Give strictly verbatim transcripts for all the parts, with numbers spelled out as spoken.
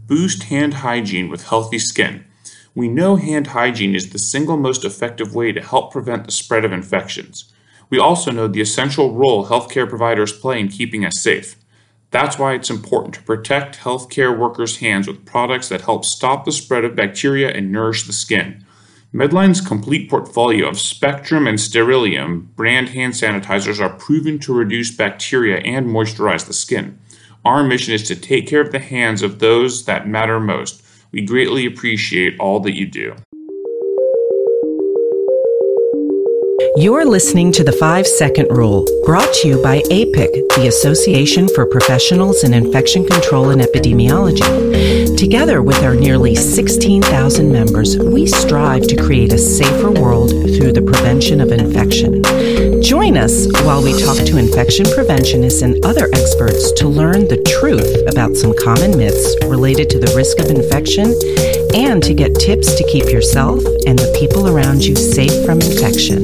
Boost hand hygiene with healthy skin. We know hand hygiene is the single most effective way to help prevent the spread of infections. We also know the essential role healthcare providers play in keeping us safe. That's why it's important to protect healthcare workers' hands with products that help stop the spread of bacteria and nourish the skin. Medline's complete portfolio of Spectrum and Sterilium brand hand sanitizers are proven to reduce bacteria and moisturize the skin. Our mission is to take care of the hands of those that matter most. We greatly appreciate all that you do. You're listening to The Five-Second Rule, brought to you by A P I C, the Association for Professionals in Infection Control and Epidemiology. Together with our nearly sixteen thousand members, we strive to create a safer world through the prevention of infection. Join us while we talk to infection preventionists and other experts to learn the truth about some common myths related to the risk of infection and to get tips to keep yourself and the people around you safe from infection.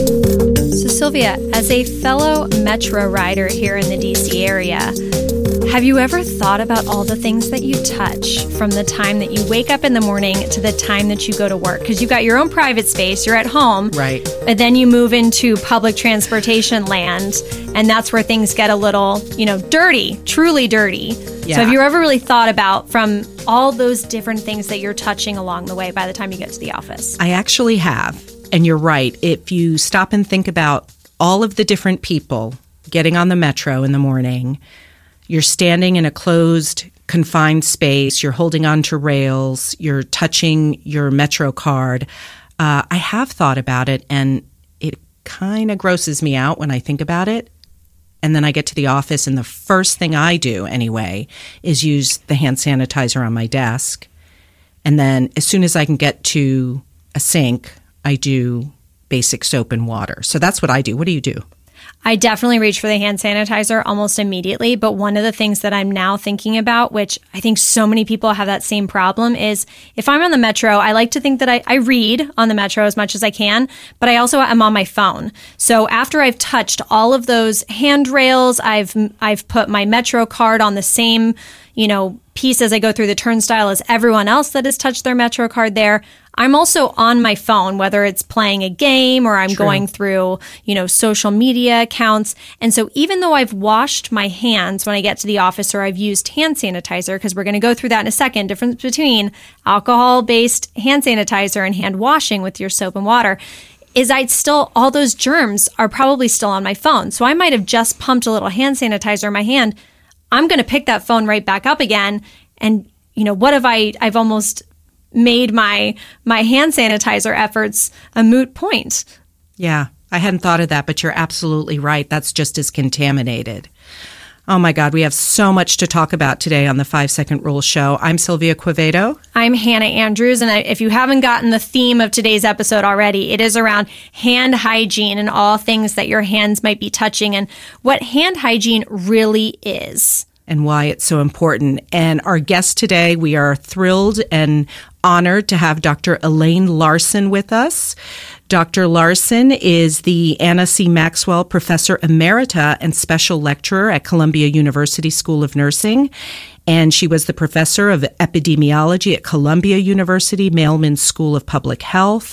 So Sylvia, as a fellow Metro rider here in the D C area, have you ever thought about all the things that you touch from the time that you wake up in the morning to the time that you go to work? Because you've got your own private space, you're at home, right? But then you move into public transportation land, and that's where things get a little, you know, dirty, truly dirty. Yeah. So have you ever really thought about from all those different things that you're touching along the way by the time you get to the office? I actually have. And you're right. If you stop and think about all of the different people getting on the Metro in the morning, you're standing in a closed, confined space, you're holding onto rails, you're touching your Metro card. Uh, I have thought about it, and it kind of grosses me out when I think about it. And then I get to the office, and the first thing I do anyway is use the hand sanitizer on my desk. And then as soon as I can get to a sink, I do basic soap and water. So that's what I do. What do you do? I definitely reach for the hand sanitizer almost immediately. But one of the things that I'm now thinking about, which I think so many people have that same problem, is if I'm on the Metro, I like to think that I, I read on the Metro as much as I can, but I also am on my phone. So after I've touched all of those handrails, I've I've put my Metro card on the same, you know, piece as I go through the turnstile as everyone else that has touched their Metro card there. I'm also on my phone, whether it's playing a game or I'm True. going through, you know, social media accounts. And so even though I've washed my hands when I get to the office or I've used hand sanitizer, because we're going to go through that in a second, difference between alcohol-based hand sanitizer and hand washing with your soap and water, is I'd still, all those germs are probably still on my phone. So I might have just pumped a little hand sanitizer in my hand. I'm going to pick that phone right back up again. And, you know, what have I, I've almost made my my hand sanitizer efforts a moot point. Yeah, I hadn't thought of that, but you're absolutely right. That's just as contaminated. Oh my God, we have so much to talk about today on the Five Second Rule Show. I'm Sylvia Quevedo. I'm Hannah Andrews, and if you haven't gotten the theme of today's episode already, it is around hand hygiene and all things that your hands might be touching and what hand hygiene really is. And why it's so important. And our guest today, we are thrilled and honored to have Doctor Elaine Larson with us. Doctor Larson is the Anna C. Maxwell Professor Emerita and Special Lecturer at Columbia University School of Nursing. And she was the Professor of Epidemiology at Columbia University Mailman School of Public Health.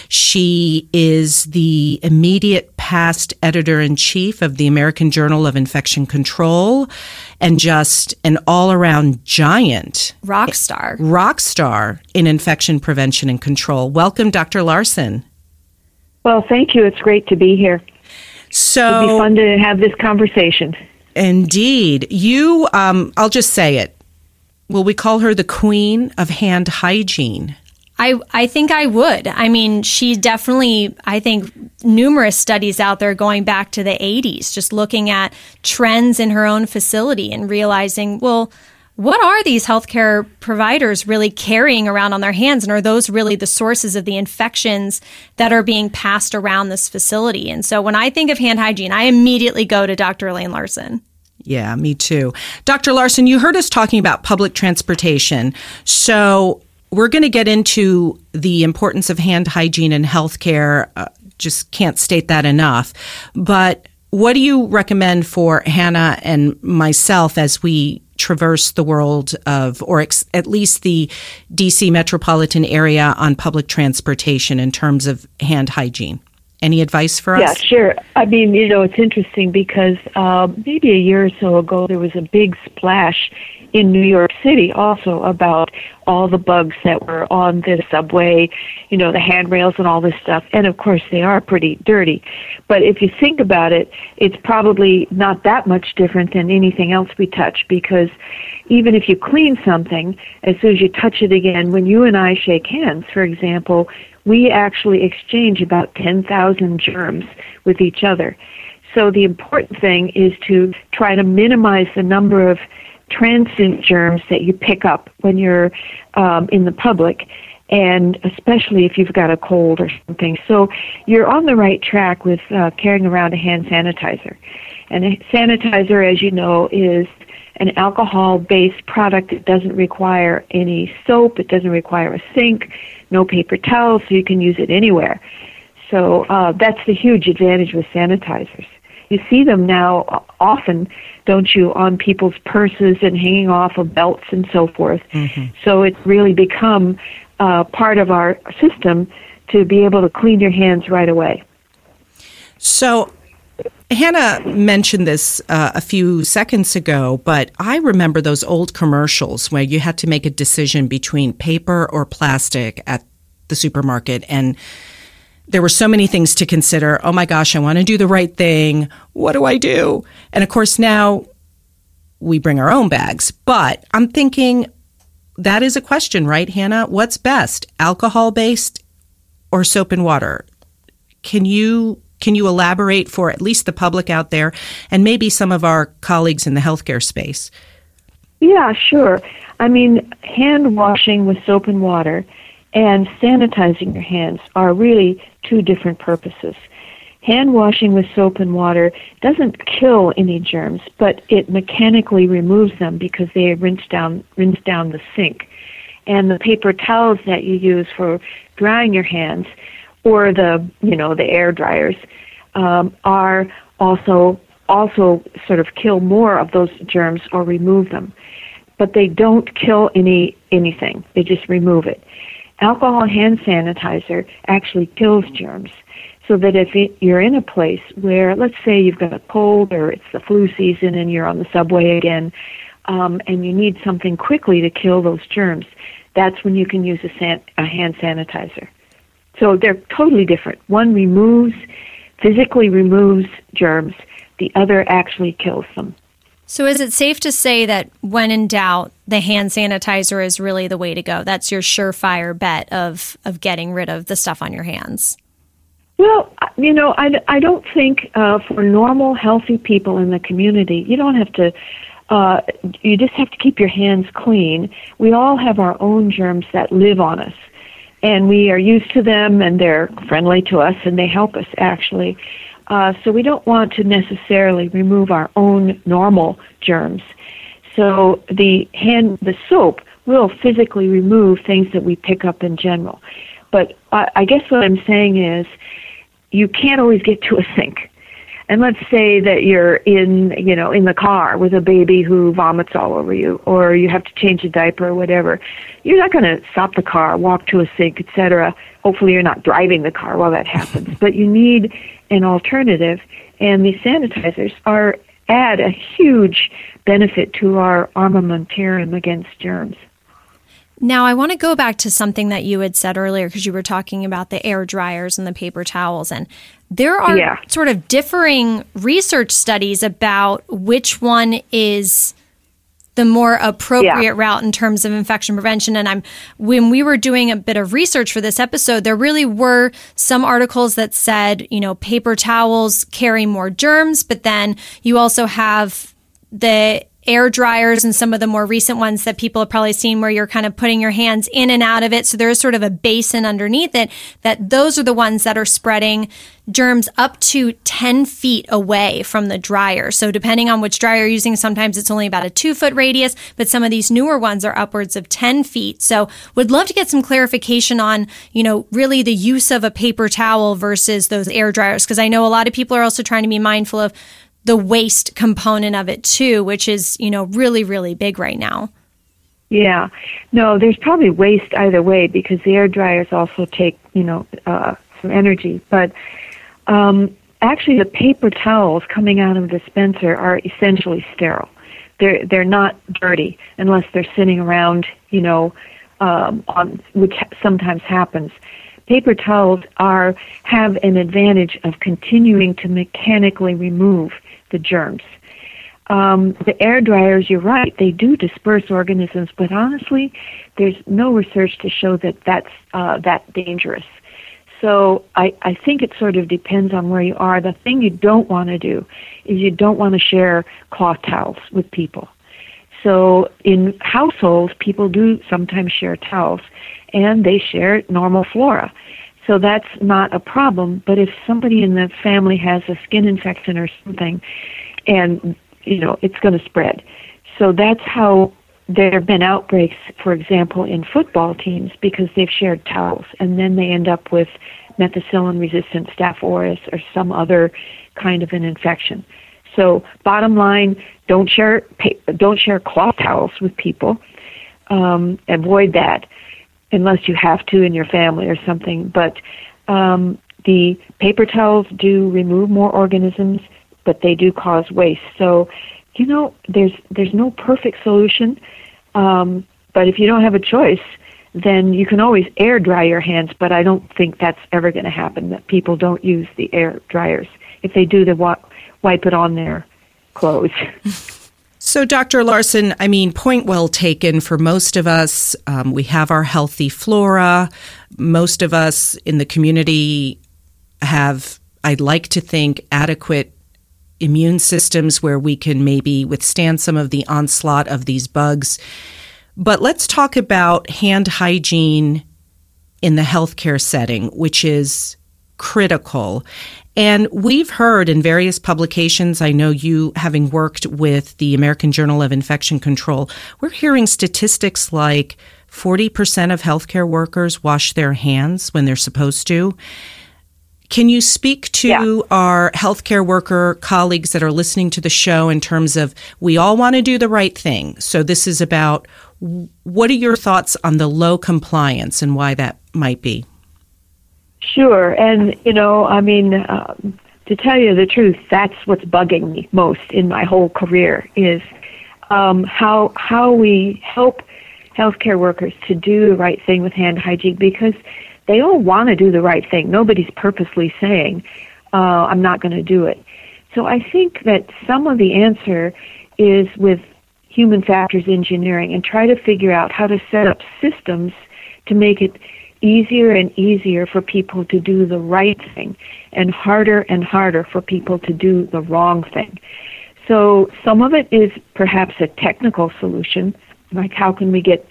She is the immediate past Editor-in-Chief of the American Journal of Infection Control and just an all-around giant. Rock star. Rock star in infection prevention and control. Welcome, Doctor Larson. Well, thank you. It's great to be here. So, it'll be fun to have this conversation. Indeed. You, um, I'll just say it. Will we call her the queen of hand hygiene? I, I think I would. I mean, she definitely, I think, numerous studies out there going back to the eighties, just looking at trends in her own facility and realizing, well, what are these healthcare providers really carrying around on their hands? And are those really the sources of the infections that are being passed around this facility? And so when I think of hand hygiene, I immediately go to Doctor Elaine Larson. Yeah, me too. Doctor Larson, you heard us talking about public transportation. So we're going to get into the importance of hand hygiene in healthcare. Uh, just can't state that enough. But what do you recommend for Hannah and myself as we traverse the world of, or ex- at least the D C metropolitan area on public transportation in terms of hand hygiene? Any advice for us? Yeah, sure. I mean, you know, it's interesting because uh, maybe a year or so ago there was a big splash in New York City also about all the bugs that were on the subway, you know, the handrails and all this stuff. And of course they are pretty dirty. But if you think about it, it's probably not that much different than anything else we touch, because even if you clean something, as soon as you touch it again, when you and I shake hands, for example, we actually exchange about ten thousand germs with each other. So the important thing is to try to minimize the number of transient germs that you pick up when you're um, in the public, and especially if you've got a cold or something. So you're on the right track with uh, carrying around a hand sanitizer. And a sanitizer, as you know, is an alcohol-based product. It doesn't require any soap. It doesn't require a sink, no paper towels, so you can use it anywhere. So uh, that's the huge advantage with sanitizers. You see them now often, don't you, on people's purses and hanging off of belts and so forth. Mm-hmm. So it's really become uh, part of our system to be able to clean your hands right away. So Hannah mentioned this uh, a few seconds ago, but I remember those old commercials where you had to make a decision between paper or plastic at the supermarket, and there were so many things to consider. Oh my gosh, I want to do the right thing. What do I do? And of course, now we bring our own bags. But I'm thinking that is a question, right, Hannah? What's best, alcohol-based or soap and water? Can you can you elaborate for at least the public out there and maybe some of our colleagues in the healthcare space? Yeah, sure. I mean, hand washing with soap and water and sanitizing your hands are really two different purposes. Hand washing with soap and water doesn't kill any germs, but it mechanically removes them because they rinse down rinse down the sink. And the paper towels that you use for drying your hands, or the you know the air dryers, um, are also also sort of kill more of those germs or remove them, but they don't kill any anything. They just remove it. Alcohol hand sanitizer actually kills germs, so that if it, you're in a place where, let's say you've got a cold or it's the flu season and you're on the subway again, um, and you need something quickly to kill those germs, that's when you can use a, san- a hand sanitizer. So they're totally different. One removes, physically removes germs. The other actually kills them. So is it safe to say that when in doubt, the hand sanitizer is really the way to go? That's your surefire bet of, of getting rid of the stuff on your hands? Well, you know, I, I don't think uh, for normal, healthy people in the community, you don't have to, uh, you just have to keep your hands clean. We all have our own germs that live on us, and we are used to them, and they're friendly to us, and they help us, actually. Uh, so we don't want to necessarily remove our own normal germs. So the hand, the soap will physically remove things that we pick up in general. But I, I guess what I'm saying is you can't always get to a sink. And let's say that you're in, you know, in the car with a baby who vomits all over you, or you have to change a diaper or whatever. You're not going to stop the car, walk to a sink, et cetera. Hopefully you're not driving the car while that happens. But you need an alternative, and these sanitizers are add a huge benefit to our armamentarium against germs. Now, I want to go back to something that you had said earlier, because you were talking about the air dryers and the paper towels. And there are yeah. sort of differing research studies about which one is the more appropriate yeah. route in terms of infection prevention. And I'm when we were doing a bit of research for this episode, there really were some articles that said, you know, paper towels carry more germs, but then you also have the air dryers and some of the more recent ones that people have probably seen where you're kind of putting your hands in and out of it. So there's sort of a basin underneath it, that those are the ones that are spreading germs up to ten feet away from the dryer. So depending on which dryer you're using, sometimes it's only about a two foot radius, but some of these newer ones are upwards of ten feet. So would love to get some clarification on, you know, really the use of a paper towel versus those air dryers. Because I know a lot of people are also trying to be mindful of the waste component of it too, which is, you know, really, really big right now. Yeah. No, there's probably waste either way because the air dryers also take, you know, uh, some energy. But um, actually the paper towels coming out of the dispenser are essentially sterile. They're, they're not dirty unless they're sitting around, you know, um, on, which sometimes happens. Paper towels are have an advantage of continuing to mechanically remove the germs. Um, the air dryers, you're right, they do disperse organisms, but honestly, there's no research to show that that's uh, that dangerous. So I, I think it sort of depends on where you are. The thing you don't want to do is you don't want to share cloth towels with people. So in households, people do sometimes share towels, and they share normal flora. So that's not a problem. But if somebody in the family has a skin infection or something, and you know, it's going to spread. So that's how there have been outbreaks, for example, in football teams because they've shared towels, and then they end up with methicillin-resistant Staph aureus or some other kind of an infection. So bottom line, don't share don't share cloth towels with people. Um, avoid that unless you have to in your family or something. But um, the paper towels do remove more organisms, but they do cause waste. So, you know, there's there's no perfect solution. Um, but if you don't have a choice, then you can always air dry your hands. But I don't think that's ever going to happen, that people don't use the air dryers. If they do, they wa- wipe it on their clothes. So, Doctor Larson, I mean, point well taken. For most of us, um, we have our healthy flora. Most of us in the community have, I'd like to think, adequate immune systems where we can maybe withstand some of the onslaught of these bugs. But let's talk about hand hygiene in the healthcare setting, which is critical. And we've heard in various publications, I know you having worked with the American Journal of Infection Control, we're hearing statistics like forty percent of healthcare workers wash their hands when they're supposed to. Can you speak to yeah. our healthcare worker colleagues that are listening to the show in terms of we all want to do the right thing? So this is about what are your thoughts on the low compliance and why that might be? Sure. And, you know, I mean, uh, to tell you the truth, that's what's bugging me most in my whole career is um, how how we help healthcare workers to do the right thing with hand hygiene, because they all want to do the right thing. Nobody's purposely saying, uh, I'm not going to do it. So I think that some of the answer is with human factors engineering and try to figure out how to set up systems to make it easier and easier for people to do the right thing and harder and harder for people to do the wrong thing. So some of it is perhaps a technical solution, like how can we get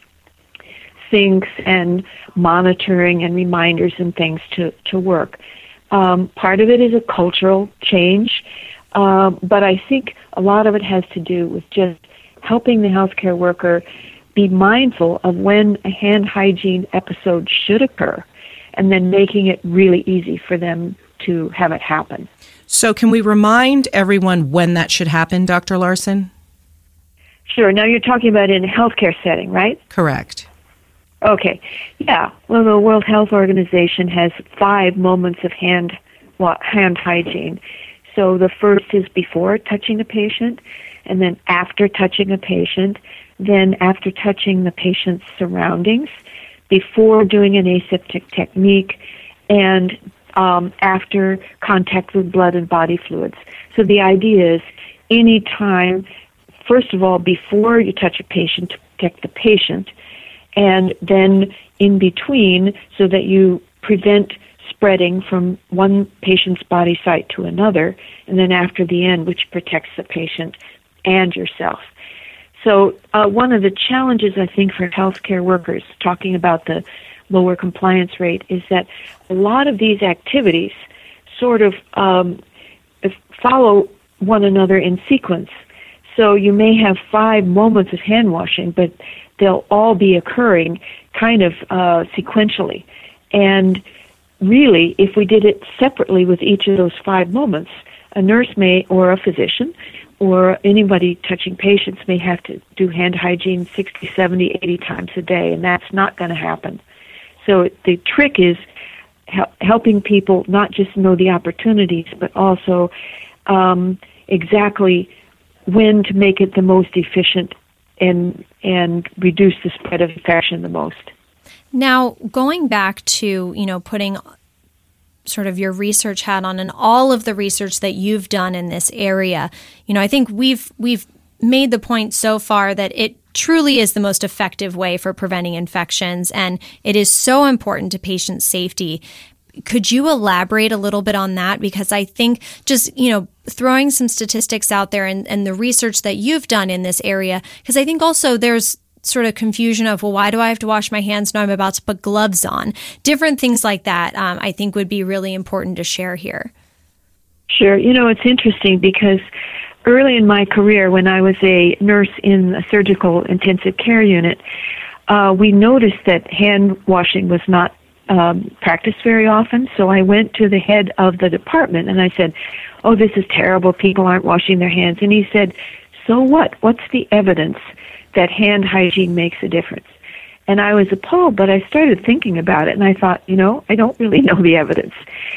sinks and monitoring and reminders and things to, to work. Um, part of it is a cultural change, um, but I think a lot of it has to do with just helping the healthcare worker be mindful of when a hand hygiene episode should occur and then making it really easy for them to have it happen. So can we remind everyone when that should happen, Doctor Larson? Sure. Now you're talking about in a healthcare setting, right? Correct. Okay. Yeah. Well, the World Health Organization has five moments of hand hand hygiene. So the first is before touching a patient, and then after touching a patient, then after touching the patient's surroundings, before doing an aseptic technique, and um, after contact with blood and body fluids. So the idea is any time, first of all, before you touch a patient, to protect the patient, and then in between so that you prevent spreading from one patient's body site to another, and then after the end, which protects the patient and yourself. So uh, one of the challenges, I think, for healthcare workers, talking about the lower compliance rate, is that a lot of these activities sort of um, follow one another in sequence. So you may have five moments of hand washing, but they'll all be occurring kind of uh, sequentially. And really, if we did it separately with each of those five moments, a nurse may, or a physician, or anybody touching patients may have to do hand hygiene sixty, seventy, eighty times a day, and that's not going to happen. So the trick is hel- helping people not just know the opportunities, but also um, exactly when to make it the most efficient and and reduce the spread of infection the most. Now, going back to, you know, putting sort of your research hat on and all of the research that you've done in this area, you know, I think we've we've made the point so far that it truly is the most effective way for preventing infections, and it is so important to patient safety. Could you elaborate a little bit on that? Because I think just, you know, throwing some statistics out there and, and the research that you've done in this area, because I think also there's sort of confusion of, well, why do I have to wash my hands? No, I'm about to put gloves on. Different things like that, um, I think would be really important to share here. Sure. You know, it's interesting because early in my career, when I was a nurse in a surgical intensive care unit, uh, we noticed that hand washing was not um, practiced very often. So I went to the head of the department and I said, oh, this is terrible. People aren't washing their hands. And he said, so what? What's the evidence that hand hygiene makes a difference? And I was appalled, but I started thinking about it, and I thought, you know, I don't really know the evidence.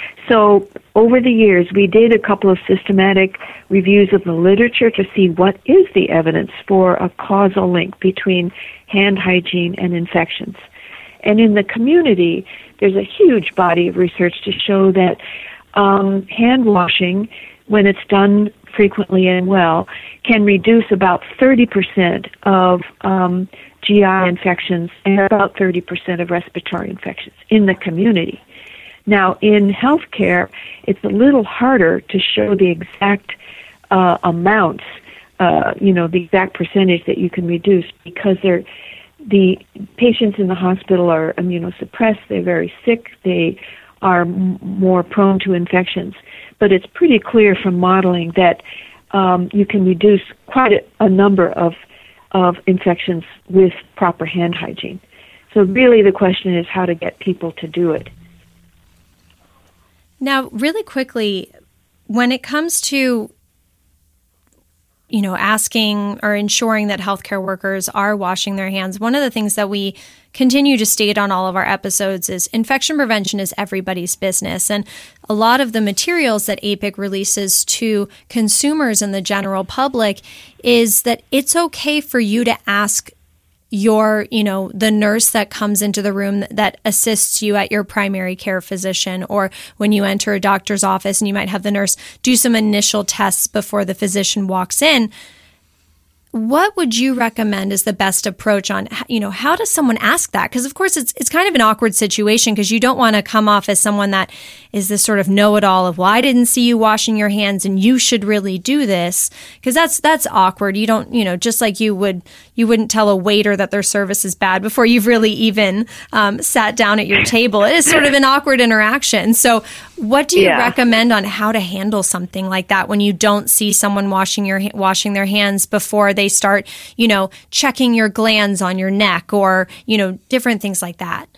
So over the years, we did a couple of systematic reviews of the literature to see what is the evidence for a causal link between hand hygiene and infections. And in the community, there's a huge body of research to show that um, hand washing, when it's done frequently and well, can reduce about thirty percent of um, G I infections and about thirty percent of respiratory infections in the community. Now, in healthcare, it's a little harder to show the exact uh, amounts, uh, you know, the exact percentage that you can reduce, because they're, the patients in the hospital are immunosuppressed, they're very sick, they are m- more prone to infections. But it's pretty clear from modeling that um, you can reduce quite a, a number of of infections with proper hand hygiene. So really the question is how to get people to do it. Now, really quickly, when it comes to, you know, asking or ensuring that healthcare workers are washing their hands, one of the things that we continue to state on all of our episodes is infection prevention is everybody's business. And a lot of the materials that A P I C releases to consumers and the general public is that it's okay for you to ask your, you know, the nurse that comes into the room that assists you at your primary care physician, or when you enter a doctor's office and you might have the nurse do some initial tests before the physician walks in. What would you recommend is the best approach on, you know, how does someone ask that? Because, of course, it's it's kind of an awkward situation because you don't want to come off as someone that is this sort of know-it-all of, well, I didn't see you washing your hands and you should really do this, because that's that's awkward. You don't, you know, just like you would, you wouldn't tell a waiter that their service is bad before you've really even um, sat down at your table. It is sort of an awkward interaction. So what do you yeah. recommend on how to handle something like that when you don't see someone washing your washing their hands before they start, you know, checking your glands on your neck, or, you know, different things like that?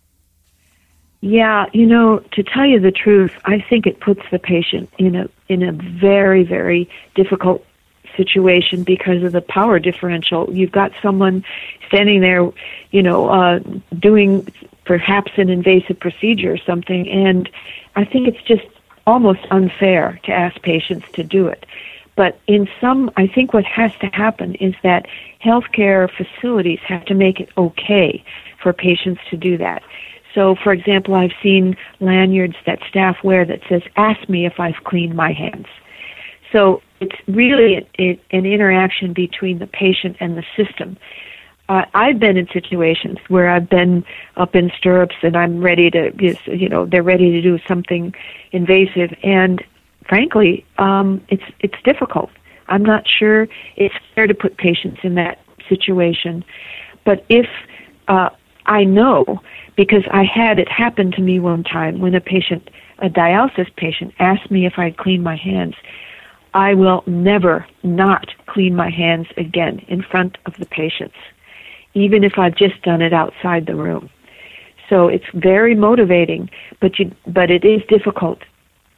Yeah, you know, to tell you the truth, I think it puts the patient in a in a very, very difficult situation because of the power differential. You've got someone standing there, you know, uh, doing perhaps an invasive procedure or something, and I think it's just almost unfair to ask patients to do it. But in some, I think what has to happen is that healthcare facilities have to make it okay for patients to do that. So, for example, I've seen lanyards that staff wear that says, ask me if I've cleaned my hands. So it's really a, a, an interaction between the patient and the system. Uh, I've been in situations where I've been up in stirrups and I'm ready to, you know, they're ready to do something invasive, and frankly, um, it's it's difficult. I'm not sure it's fair to put patients in that situation. But if uh, I know, because I had it happen to me one time when a patient, a dialysis patient, asked me if I'd clean my hands, I will never not clean my hands again in front of the patients, even if I've just done it outside the room. So it's very motivating, but you, but it is difficult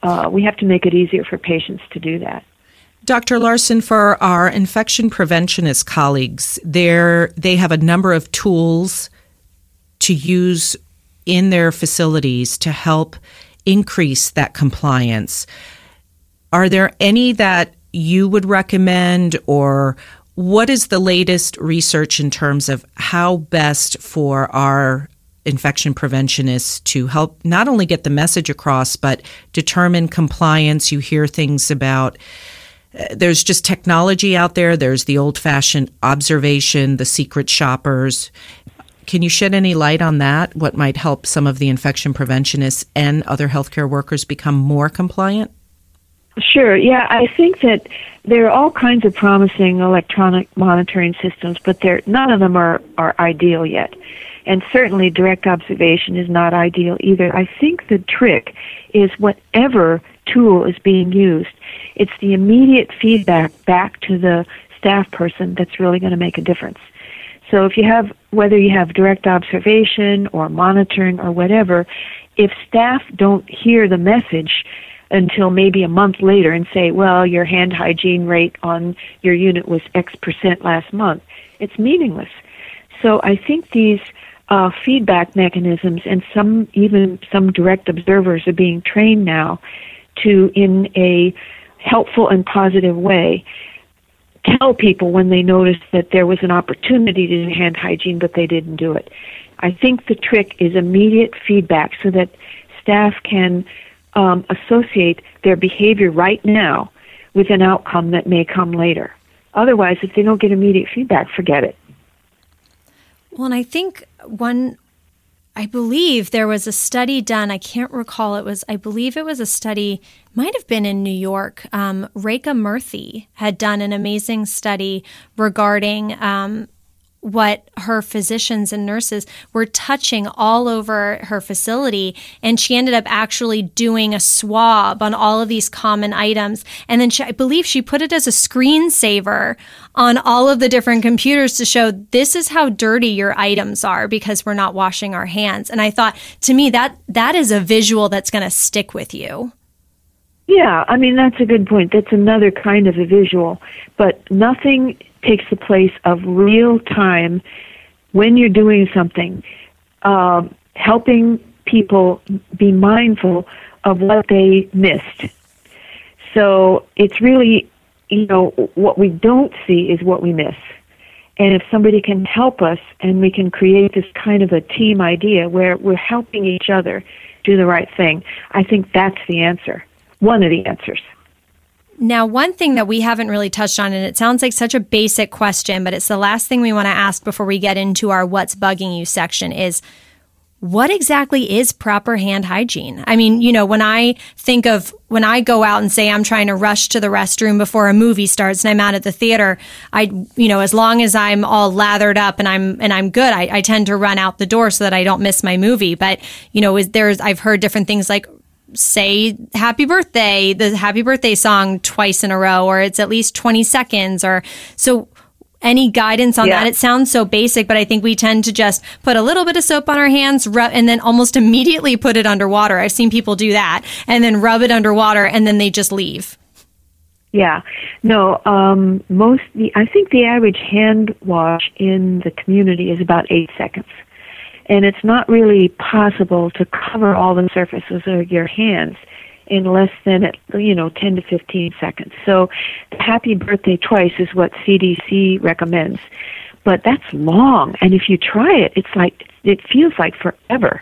uh, we have to make it easier for patients to do that. Doctor Larson, for our infection preventionist colleagues, they're, they have a number of tools to use in their facilities to help increase that compliance. Are there any that you would recommend, or what is the latest research in terms of how best for our infection preventionists to help not only get the message across, but determine compliance? You hear things about there's just technology out there. There's the old-fashioned observation, the secret shoppers. Can you shed any light on that? What might help some of the infection preventionists and other healthcare workers become more compliant? Sure. Yeah, I think that there are all kinds of promising electronic monitoring systems, but they're, none of them are, are ideal yet. And certainly direct observation is not ideal either. I think the trick is whatever tool is being used, it's the immediate feedback back to the staff person that's really going to make a difference. So if you have, whether you have direct observation or monitoring or whatever, if staff don't hear the message until maybe a month later and say, well, your hand hygiene rate on your unit was X percent last month, it's meaningless. So I think these uh, feedback mechanisms, and some even some direct observers are being trained now to, in a helpful and positive way, tell people when they notice that there was an opportunity to do hand hygiene, but they didn't do it. I think the trick is immediate feedback so that staff can um, associate their behavior right now with an outcome that may come later. Otherwise, if they don't get immediate feedback, forget it. Well, and I think one, I believe there was a study done, I can't recall, it was, I believe it was a study, might have been in New York. Um, Rekha Murthy had done an amazing study regarding um, what her physicians and nurses were touching all over her facility. And she ended up actually doing a swab on all of these common items. And then she, I believe she put it as a screensaver on all of the different computers to show this is how dirty your items are because we're not washing our hands. And I thought, to me, that that is a visual that's going to stick with you. Yeah, I mean, that's a good point. That's another kind of a visual. But nothing takes the place of real time when you're doing something, uh, helping people be mindful of what they missed. So it's really, you know, what we don't see is what we miss. And if somebody can help us and we can create this kind of a team idea where we're helping each other do the right thing, I think that's the answer, one of the answers. Now, one thing that we haven't really touched on, and it sounds like such a basic question, but it's the last thing we want to ask before we get into our What's Bugging You section, is what exactly is proper hand hygiene? I mean, you know, when I think of, when I go out and say I'm trying to rush to the restroom before a movie starts and I'm out at the theater, I, you know, as long as I'm all lathered up and I'm, and I'm good, I, I tend to run out the door so that I don't miss my movie. But, you know, is there's, I've heard different things like, say happy birthday, the happy birthday song twice in a row, or it's at least twenty seconds, or so any guidance on yeah. that? It sounds so basic, but I think we tend to just put a little bit of soap on our hands rub, and then almost immediately put it underwater. I've seen people do that and then rub it underwater and then they just leave. Yeah, no, um, most, the, I think the average hand wash in the community is about eight seconds. And it's not really possible to cover all the surfaces of your hands in less than, you know, ten to fifteen seconds. So happy birthday twice is what C D C recommends. But that's long. And if you try it, it's like, it feels like forever.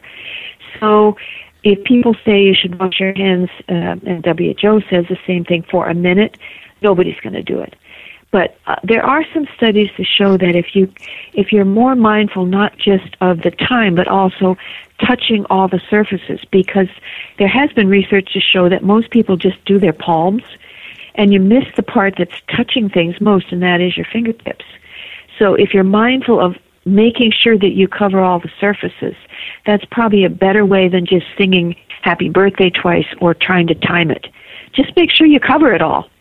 So if people say you should wash your hands, uh, and W H O says the same thing, for a minute, nobody's going to do it. But uh, there are some studies to show that if you, if you're more mindful, not just of the time, but also touching all the surfaces, because there has been research to show that most people just do their palms, and you miss the part that's touching things most, and that is your fingertips. So if you're mindful of making sure that you cover all the surfaces, that's probably a better way than just singing happy birthday twice or trying to time it. Just make sure you cover it all.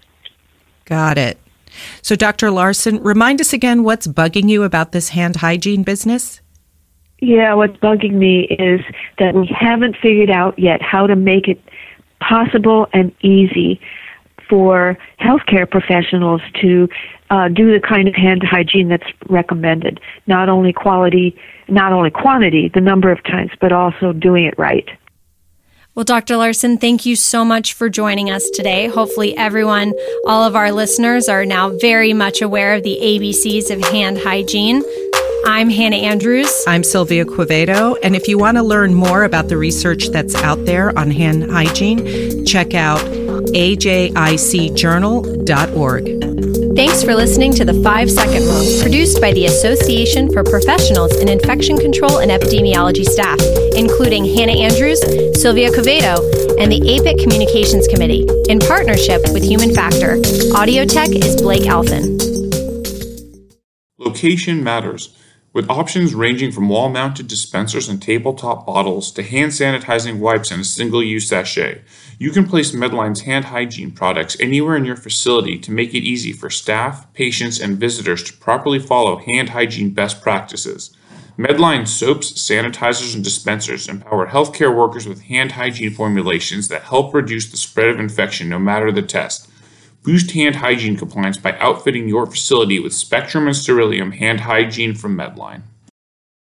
Got it. So, Doctor Larson, remind us again what's bugging you about this hand hygiene business? Yeah, what's bugging me is that we haven't figured out yet how to make it possible and easy for healthcare professionals to uh, do the kind of hand hygiene that's recommended. Not only quality, not only quantity, the number of times, but also doing it right. Well, Doctor Larson, thank you so much for joining us today. Hopefully everyone, all of our listeners are now very much aware of the A B Cs of hand hygiene. I'm Hannah Andrews. I'm Sylvia Quevedo. And if you want to learn more about the research that's out there on hand hygiene, check out A J I C journal dot org. Thanks for listening to The Five Second Rule, produced by the Association for Professionals in Infection Control and Epidemiology staff, including Hannah Andrews, Sylvia Quevedo, and the A P I C Communications Committee, in partnership with Human Factor. Audio tech is Blake Alphen. Location matters. With options ranging from wall-mounted dispensers and tabletop bottles to hand sanitizing wipes in a single-use sachet, you can place Medline's hand hygiene products anywhere in your facility to make it easy for staff, patients, and visitors to properly follow hand hygiene best practices. Medline soaps, sanitizers, and dispensers empower healthcare workers with hand hygiene formulations that help reduce the spread of infection no matter the test. Boost hand hygiene compliance by outfitting your facility with Spectrum and Sterilium hand hygiene from Medline.